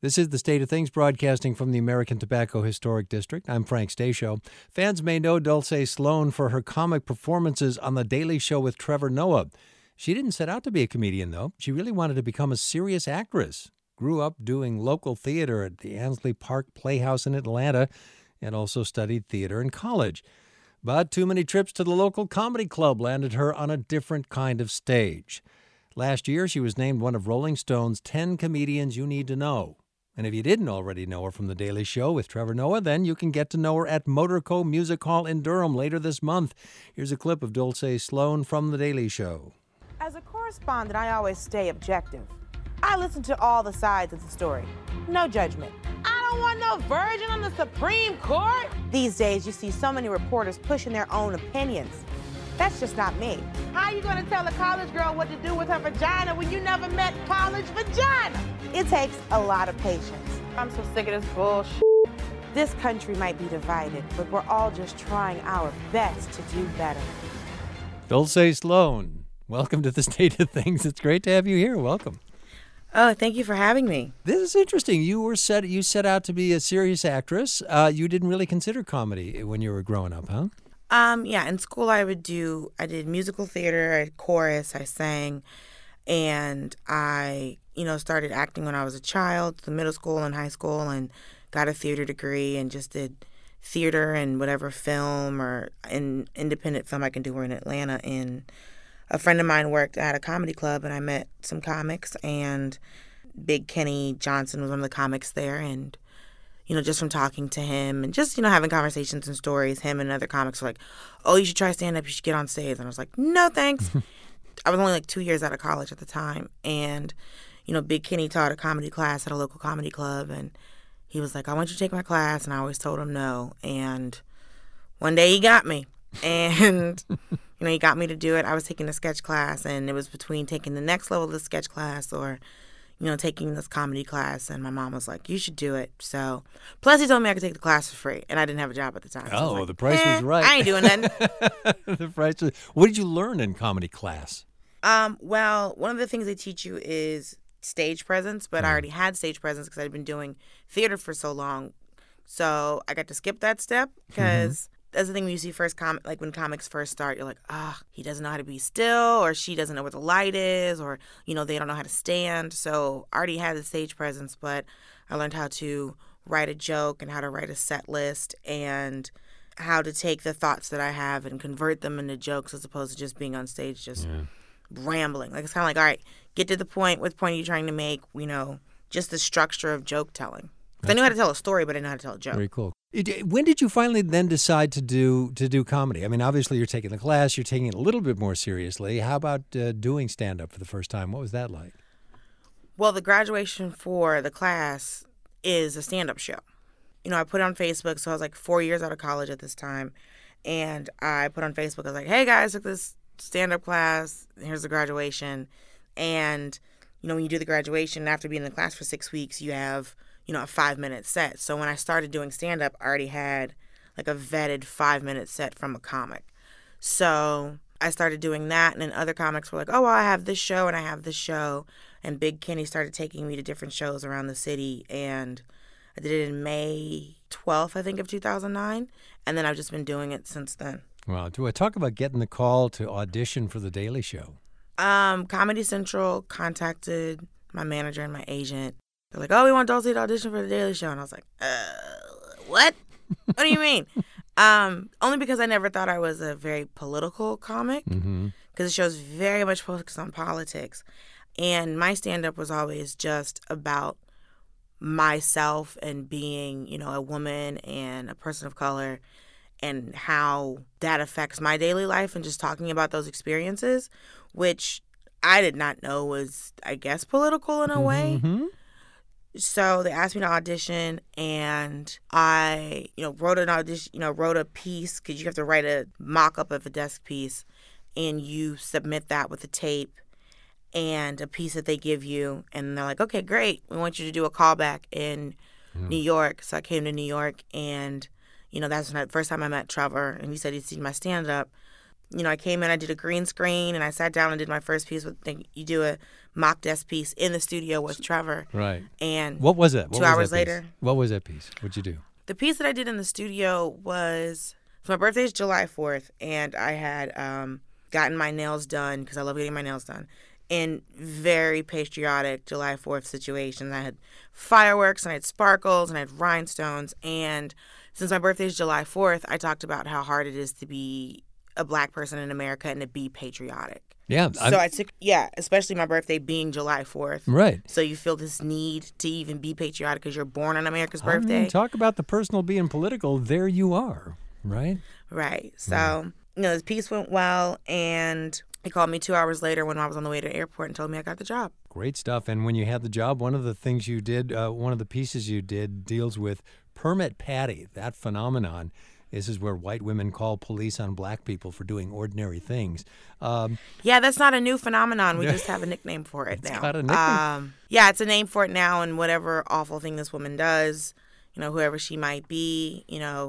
This is the State of Things broadcasting from the American Tobacco Historic District. I'm Frank Stasio. Fans may know Dulce Sloan for her comic performances on The Daily Show with Trevor Noah. She didn't set out to be a comedian, though. She really wanted to become a serious actress. Grew up doing local theater at the Ansley Park Playhouse in Atlanta and also studied theater in college. But too many trips to the local comedy club landed her on a different kind of stage. Last year, she was named one of Rolling Stone's 10 comedians you need to know. And if you didn't already know her from The Daily Show with Trevor Noah, then you can get to know her at Motorco Music Hall in Durham later this month. Here's a clip of Dulce Sloan from The Daily Show. As a correspondent, I always stay objective. I listen to all the sides of the story. No judgment. I don't want no virgin on the Supreme Court. These days, you see so many reporters pushing their own opinions. That's just not me. How are you going to tell a college girl what to do with her vagina when you never met college vagina? It takes a lot of patience. I'm so sick of this bullshit. This country might be divided, but we're all just trying our best to do better. Dulce Sloan, welcome to the State of Things. It's great to have you here. Welcome. Oh, thank you for having me. This is interesting. You set out to be a serious actress. You didn't really consider comedy when you were growing up, huh? Yeah, in school I did musical theater, I had chorus, I sang, and I, started acting when I was a child, the middle school and high school, and got a theater degree and just did theater and whatever film or independent film I can do. We're in Atlanta, and a friend of mine worked at a comedy club, and I met some comics, and Big Kenny Johnson was one of the comics there, and just from talking to him and just, having conversations and stories, him and other comics were like, oh, you should try stand-up, you should get on stage. And I was like, no, thanks. I was only 2 years out of college at the time. And, Big Kenny taught a comedy class at a local comedy club. And he was like, I want you to take my class. And I always told him no. And one day he got me. And, he got me to do it. I was taking a sketch class, and it was between taking the next level of the sketch class or taking this comedy class, and my mom was like, you should do it. So, plus he told me I could take the class for free, and I didn't have a job at the time. So the price was right. I ain't doing nothing. The price was... What did you learn in comedy class? Well, one of the things they teach you is stage presence, but I already had stage presence because I'd been doing theater for so long. So I got to skip that step because that's the thing when you see when comics first start, you're like, he doesn't know how to be still, or she doesn't know where the light is, or, they don't know how to stand. So I already had the stage presence, but I learned how to write a joke and how to write a set list and how to take the thoughts that I have and convert them into jokes as opposed to just being on stage, just rambling. It's kind of like, all right, get to the point. What point are you trying to make? Just the structure of joke telling. I knew how to tell a story, but I didn't know how to tell a joke. Very cool. When did you finally then decide to do comedy? I mean, obviously you're taking the class, you're taking it a little bit more seriously. How about doing stand-up for the first time? What was that like? Well, the graduation for the class is a stand-up show. I put it on Facebook, so I was 4 years out of college at this time, and I put on Facebook, I was like, hey guys, took this stand-up class, here's the graduation. And, when you do the graduation, after being in the class for 6 weeks, you have a 5-minute set. So when I started doing stand-up, I already had a vetted 5-minute set from a comic. So I started doing that, and then other comics were like, oh, well, I have this show and I have this show. And Big Kenny started taking me to different shows around the city, and I did it in May 12th, I think, of 2009. And then I've just been doing it since then. Wow. Do I talk about getting the call to audition for The Daily Show? Comedy Central contacted my manager and my agent. They're like, oh, we want Dulce to audition for The Daily Show. And I was like, what? What do you mean? Only because I never thought I was a very political comic, because the show's very much focused on politics. And my stand-up was always just about myself and being, a woman and a person of color and how that affects my daily life and just talking about those experiences, which I did not know was, I guess, political in a way. So they asked me to audition, and I, wrote an audition, wrote a piece, because you have to write a mock-up of a desk piece, and you submit that with a tape and a piece that they give you, and they're like, okay, great, we want you to do a callback in New York. So I came to New York, and, that's the first time I met Trevor, and he said he'd seen my stand-up. I came in, I did a green screen, and I sat down and did my first piece. You do a mock desk piece in the studio with Trevor. Right. And what was it? 2 hours later. What was that piece? What'd you do? The piece that I did in the studio was, so my birthday is July 4th, and I had gotten my nails done, because I love getting my nails done, in very patriotic July 4th situations. I had fireworks, and I had sparkles, and I had rhinestones, and since my birthday is July 4th, I talked about how hard it is to be a Black person in America and to be patriotic. Yeah. So I took, especially my birthday being July 4th. Right. So you feel this need to even be patriotic because you're born on America's birthday. I mean, talk about the personal being political. There you are, right? Right. So, this piece went well, and he called me 2 hours later when I was on the way to the airport and told me I got the job. Great stuff. And when you had the job, one of the things you did, one of the pieces you did deals with Permit Patty, that phenomenon. This is where white women call police on Black people for doing ordinary things. That's not a new phenomenon. We just have a nickname for it now. It's got a nickname? It's a name for it now, and whatever awful thing this woman does, whoever she might be,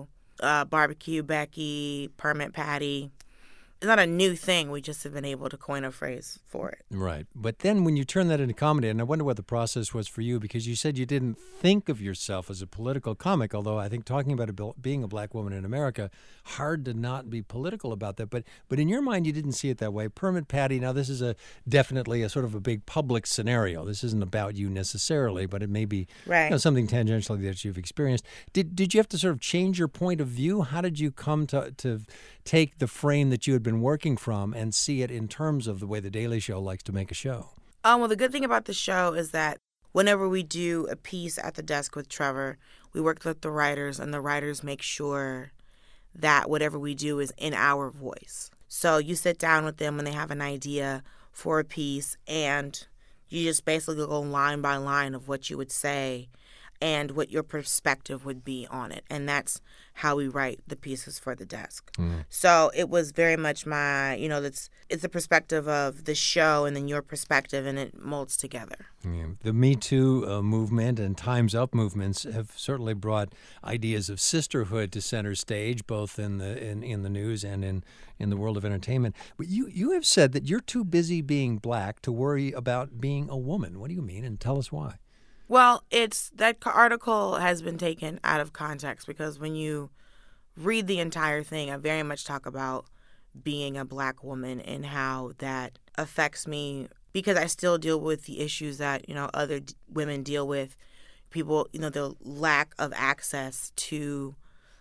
Barbecue Becky, Permit Patty. It's not a new thing. We just have been able to coin a phrase for it. Right. But then when you turn that into comedy, and I wonder what the process was for you, because you said you didn't think of yourself as a political comic, although I think talking about being a Black woman in America, hard to not be political about that. But in your mind, you didn't see it that way. Permit Patty, now this is definitely a sort of a big public scenario. This isn't about you necessarily, but it may be something tangentially that you've experienced. Did you have to sort of change your point of view? How did you come to take the frame that you had been working from and see it in terms of the way The Daily Show likes to make a show? Well, the good thing about the show is that whenever we do a piece at the desk with Trevor, we work with the writers, and the writers make sure that whatever we do is in our voice. So you sit down with them when they have an idea for a piece, and you just basically go line by line of what you would say and what your perspective would be on it. And that's how we write the pieces for the desk. So it was very much my, it's the perspective of the show and then your perspective, and it molds together. Yeah. The Me Too movement and Time's Up movements have certainly brought ideas of sisterhood to center stage, both in the news and in the world of entertainment. But you have said that you're too busy being Black to worry about being a woman. What do you mean? And tell us why. Well, that article has been taken out of context, because when you read the entire thing, I very much talk about being a Black woman and how that affects me, because I still deal with the issues that, other women deal with. People, the lack of access to,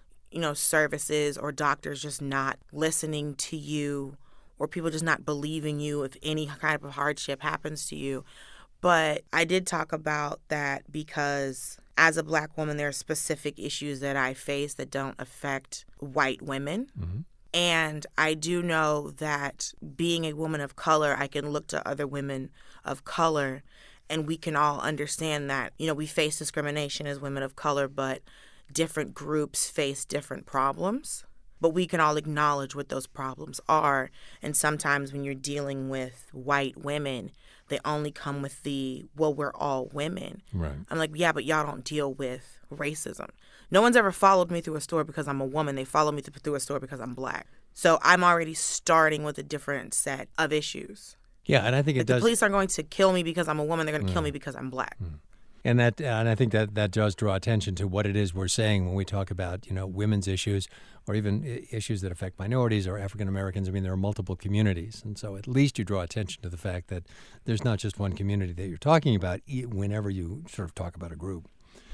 services, or doctors just not listening to you, or people just not believing you if any kind of hardship happens to you. But I did talk about that because as a Black woman, there are specific issues that I face that don't affect white women. Mm-hmm. And I do know that being a woman of color, I can look to other women of color, and we can all understand that, we face discrimination as women of color, but different groups face different problems. But we can all acknowledge what those problems are. And sometimes when you're dealing with white women, they only come with we're all women. Right. I'm like, yeah, but y'all don't deal with racism. No one's ever followed me through a store because I'm a woman. They follow me through a store because I'm Black. So I'm already starting with a different set of issues. Yeah, and I think the police aren't going to kill me because I'm a woman. They're going to kill me because I'm Black. And I think that does draw attention to what it is we're saying when we talk about, women's issues, or even issues that affect minorities or African Americans. I mean, there are multiple communities. And so at least you draw attention to the fact that there's not just one community that you're talking about whenever you sort of talk about a group.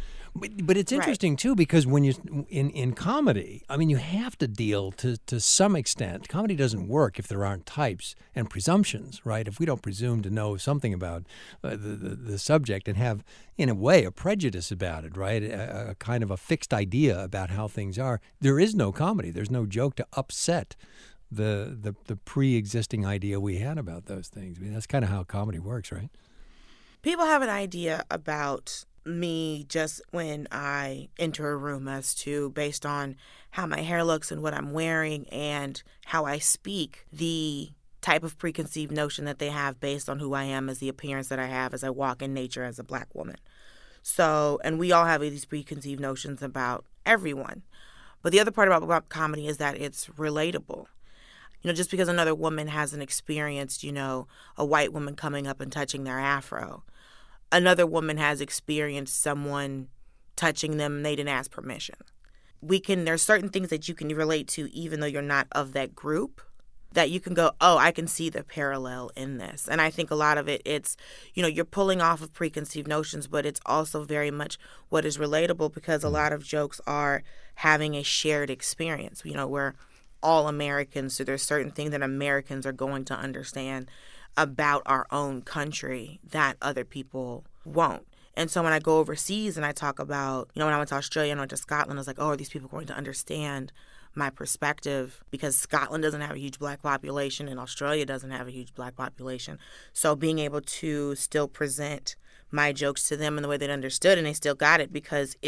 But it's interesting, too, because when you in comedy, I mean, you have to deal to some extent. Comedy doesn't work if there aren't types and presumptions, right? If we don't presume to know something about the subject and have, in a way, a prejudice about it, right? A kind of a fixed idea about how things are, there is no comedy. There's no joke to upset the pre-existing idea we had about those things. I mean, that's kind of how comedy works, right? People have an idea about me just when I enter a room as to, based on how my hair looks and what I'm wearing and how I speak, the type of preconceived notion that they have based on who I am, as the appearance that I have as I walk in nature as a Black woman. So, and we all have these preconceived notions about everyone. But the other part about comedy is that it's relatable. just because another woman hasn't experienced, a white woman coming up and touching their afro, another woman has experienced someone touching them and they didn't ask permission. There's certain things that you can relate to even though you're not of that group, that you can go, oh, I can see the parallel in this. And I think a lot of it's, you're pulling off of preconceived notions, but it's also very much what is relatable, because a lot of jokes are having a shared experience. We're all Americans, so there's certain things that Americans are going to understand about our own country that other people won't. And so when I go overseas and I talk about, when I went to Australia and I went to Scotland, I was like, oh, are these people going to understand my perspective? Because Scotland doesn't have a huge black population and Australia doesn't have a huge black population. So being able to still present my jokes to them in the way they understood, and they still got it, because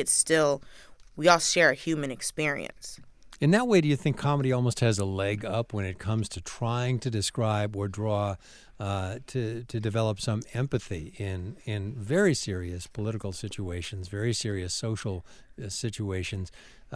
we all share a human experience. In that way, do you think comedy almost has a leg up when it comes to trying to describe or draw, to develop some empathy in very serious political situations, very serious social situations?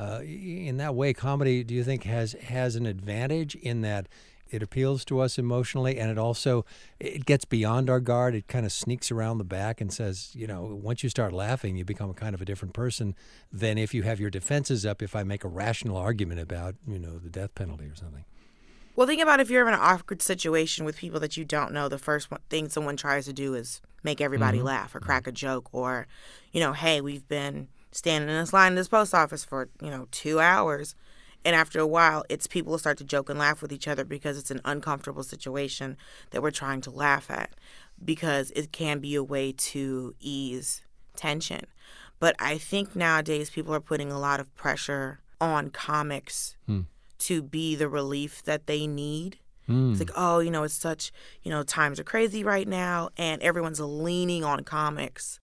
In that way, comedy, do you think, has an advantage in that it appeals to us emotionally, and it gets beyond our guard. It kind of sneaks around the back and says, once you start laughing, you become a kind of a different person than if you have your defenses up, if I make a rational argument about, the death penalty or something. Well, think about if you're in an awkward situation with people that you don't know, the first thing someone tries to do is make everybody laugh or crack a joke, or, hey, we've been standing in this line in this post office for, 2 hours. And after a while, it's people will start to joke and laugh with each other because it's an uncomfortable situation that we're trying to laugh at, because it can be a way to ease tension. But I think nowadays people are putting a lot of pressure on comics to be the relief that they need. It's like, oh, it's such, times are crazy right now, and everyone's leaning on comics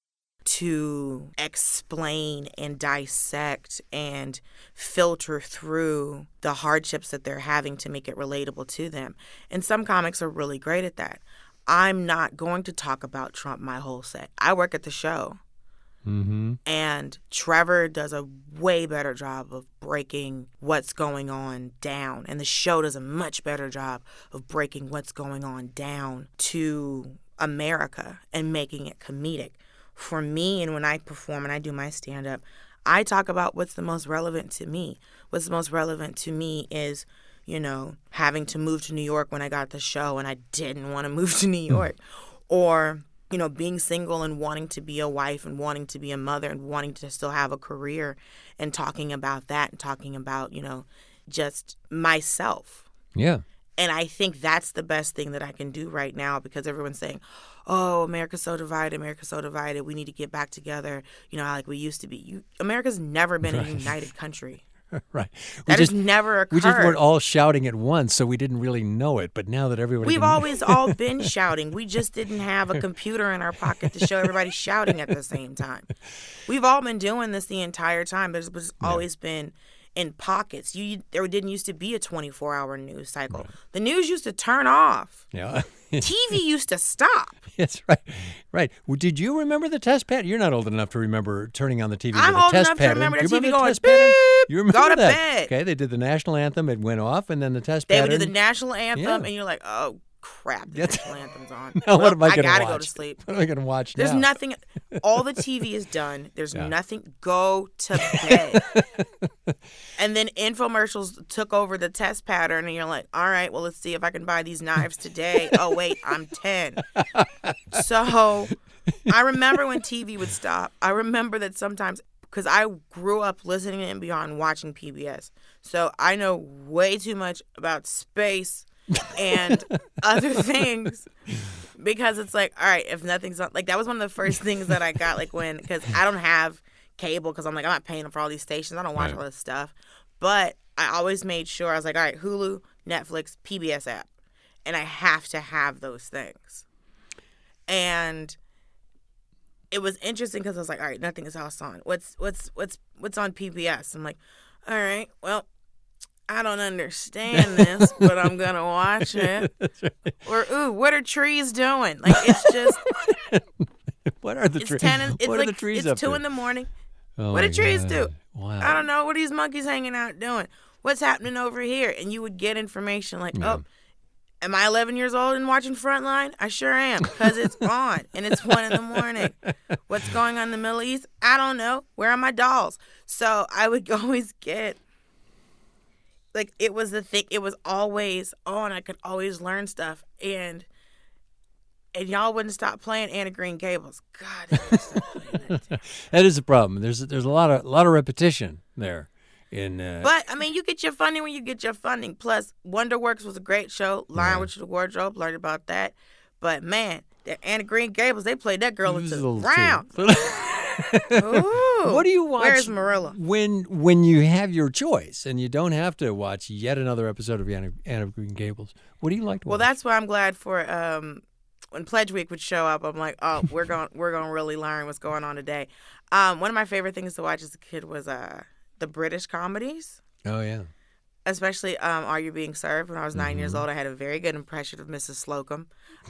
to explain and dissect and filter through the hardships that they're having to make it relatable to them. And some comics are really great at that. I'm not going to talk about Trump my whole set. I work at the show. And Trevor does a way better job of breaking what's going on down. And the show does a much better job of breaking what's going on down to America and making it comedic. For me, and when I perform and I do my stand-up, I talk about what's the most relevant to me. What's the most relevant to me is, having to move to New York when I got the show and I didn't want to move to New York. Or, being single and wanting to be a wife and wanting to be a mother and wanting to still have a career, and talking about that and talking about, just myself. Yeah. And I think that's the best thing that I can do right now, because everyone's saying, oh, America's so divided, we need to get back together, like we used to be. America's never been a united country. Right. That has never occurred. We just weren't all shouting at once, so we didn't really know it. But now that everybody We've always all been shouting. We just didn't have a computer in our pocket to show everybody shouting at the same time. We've all been doing this the entire time, but it's always been in pockets. There didn't used to be a 24-hour news cycle. Right. The news used to turn off. Yeah. TV used to stop. That's right. Right. Well, did you remember the test pattern? You're not old enough to remember turning on the TV I'm with a old test enough pattern. to remember the TV TV going, beep, you remember go to that? bed. Okay, they did the national anthem. It went off, and then the test They pattern. would do the national anthem, and you're like, oh, crap, the national anthem's on. Now, what am I going to watch? I got to go to sleep. What am I going to watch There's now? nothing. All the TV is done. There's nothing. Go to bed. And then infomercials took over the test pattern, and you're like, all right, well, let's see if I can buy these knives today. Oh, wait, I'm 10. So I remember when TV would stop. I remember that sometimes, because I grew up listening and beyond watching PBS. So I know way too much about space and other things, because it's like, all right, if nothing's on, like that was one of the first things that I got, like because I don't have cable, because I'm like, I'm not paying for all these stations. I don't watch all this stuff. But I always made sure, I was like, all right, Hulu, Netflix, PBS app. And I have to have those things. And it was interesting because I was like, all right, nothing is else on. What's on PBS? I'm like, all right, well, I don't understand this, but I'm going to watch it. Right. Or, ooh, what are trees doing? Like, it's just... What are the trees? What are the trees up It's 2 there? in the morning. Oh, what do trees do? Wow. I don't know. What are these monkeys hanging out doing? what's happening over here? And you would get information like, oh, am I 11 years old and watching Frontline? I sure am, because it's on, and it's 1 in the morning. What's going on in the Middle East? I don't know. Where are my dolls? So I would always get, like, it was the thing. It was always on. I could always learn stuff. And y'all wouldn't stop playing Anne of Green Gables. God, they wouldn't stop playing that too. That is a problem. There's a lot of repetition there. But I mean, you get your funding when you get your funding. Plus, Wonderworks was a great show. Lion Witch of the Wardrobe, learned about that. But man, the Anne of Green Gables, they played that girl into the ground. Ooh, what do you watch? Where's Marilla? When you have your choice and you don't have to watch yet another episode of Anne of Green Gables? What do you like to watch? Well, that's why I'm glad for when Pledge Week would show up. I'm like, oh, we're going to really learn what's going on today. One of my favorite things to watch as a kid was the British comedies. Oh, yeah. Especially Are You Being Served? When I was 9 years old, I had a very good impression of Mrs. Slocum.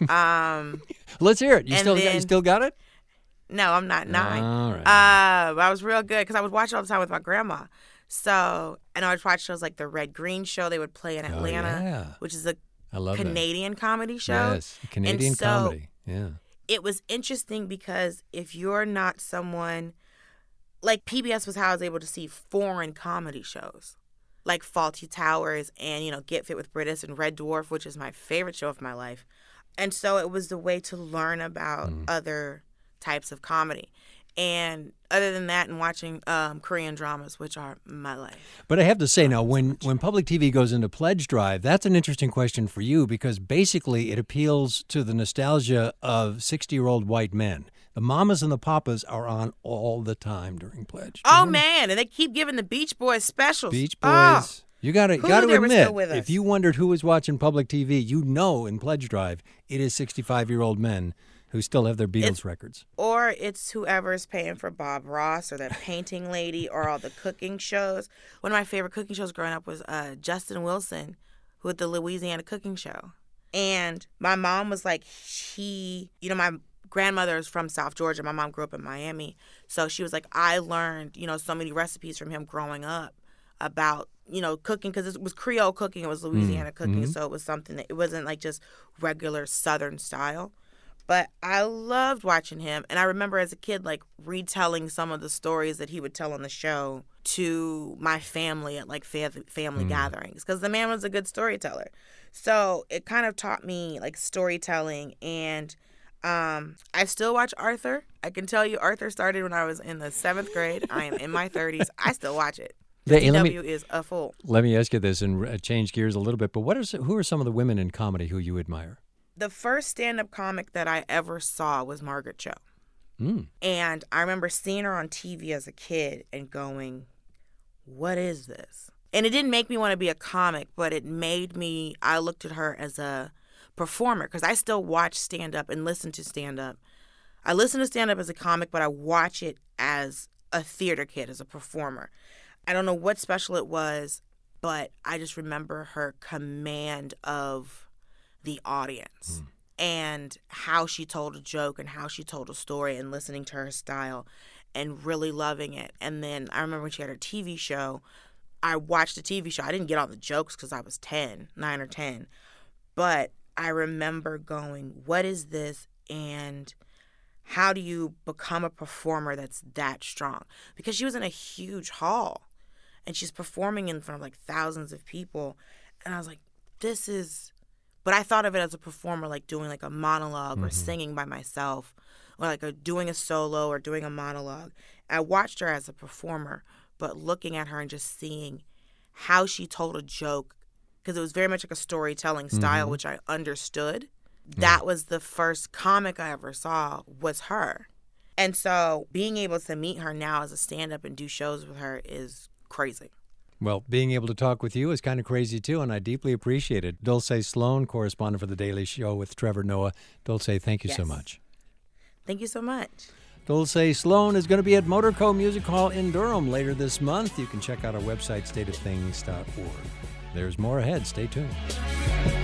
Let's hear it. You still got it? No, I'm not 9. All right. I was real good because I would watch it all the time with my grandma. So, and I would watch shows like the Red Green Show they would play in Atlanta, which is a Canadian comedy show. Yes, Canadian comedy. Yeah. It was interesting because if you're not someone, like PBS was how I was able to see foreign comedy shows, like Fawlty Towers and, Get Fit with Britta and Red Dwarf, which is my favorite show of my life. And so it was the way to learn about other types of comedy. And other than that, and watching Korean dramas, which are my life. But I have to say now, when public TV goes into pledge drive, that's an interesting question for you because basically it appeals to the nostalgia of 60-year-old white men. The mamas and the papas are on all the time during pledge. Oh, man, and they keep giving the Beach Boys specials. Beach Boys. Oh. You got to admit, if you wondered who was watching public TV, in pledge drive, it is 65-year-old men who still have their Beatles records. Or it's whoever's paying for Bob Ross or that painting lady or all the cooking shows. One of my favorite cooking shows growing up was Justin Wilson with the Louisiana Cooking Show. And my mom was like, my grandmother is from South Georgia. My mom grew up in Miami. So she was like, I learned, so many recipes from him growing up about, cooking, because it was Creole cooking. It was Louisiana cooking. So it was something that it wasn't like just regular Southern style. But I loved watching him. And I remember as a kid, like, retelling some of the stories that he would tell on the show to my family at, like, family gatherings. Because the man was a good storyteller. So it kind of taught me, like, storytelling. And I still watch Arthur. I can tell you Arthur started when I was in the 7th grade. I am in my 30s. I still watch it. DW is a fool. Let me ask you this and change gears a little bit. But who are some of the women in comedy who you admire? The first stand-up comic that I ever saw was Margaret Cho. And I remember seeing her on TV as a kid and going, what is this? And it didn't make me want to be a comic, but it made me, I looked at her as a performer because I still watch stand-up and listen to stand-up. I listen to stand-up as a comic, but I watch it as a theater kid, as a performer. I don't know what special it was, but I just remember her command of the audience and how she told a joke and how she told a story and listening to her style and really loving it. And then I remember when she had her TV show, I watched the TV show. I didn't get all the jokes because I was 9 or 10. But I remember going, what is this? And how do you become a performer that's that strong? Because she was in a huge hall and she's performing in front of like thousands of people. And I was like, this is... But I thought of it as a performer, like doing like a monologue or singing by myself or like doing a solo or doing a monologue. I watched her as a performer, but looking at her and just seeing how she told a joke, because it was very much like a storytelling style, which I understood. That was the first comic I ever saw was her. And so being able to meet her now as a stand-up and do shows with her is crazy. Well, being able to talk with you is kind of crazy, too, and I deeply appreciate it. Dulce Sloan, correspondent for The Daily Show with Trevor Noah. Dulce, thank you so much. Thank you so much. Dulce Sloan is going to be at Motorco Music Hall in Durham later this month. You can check out our website, stateofthings.org. There's more ahead. Stay tuned.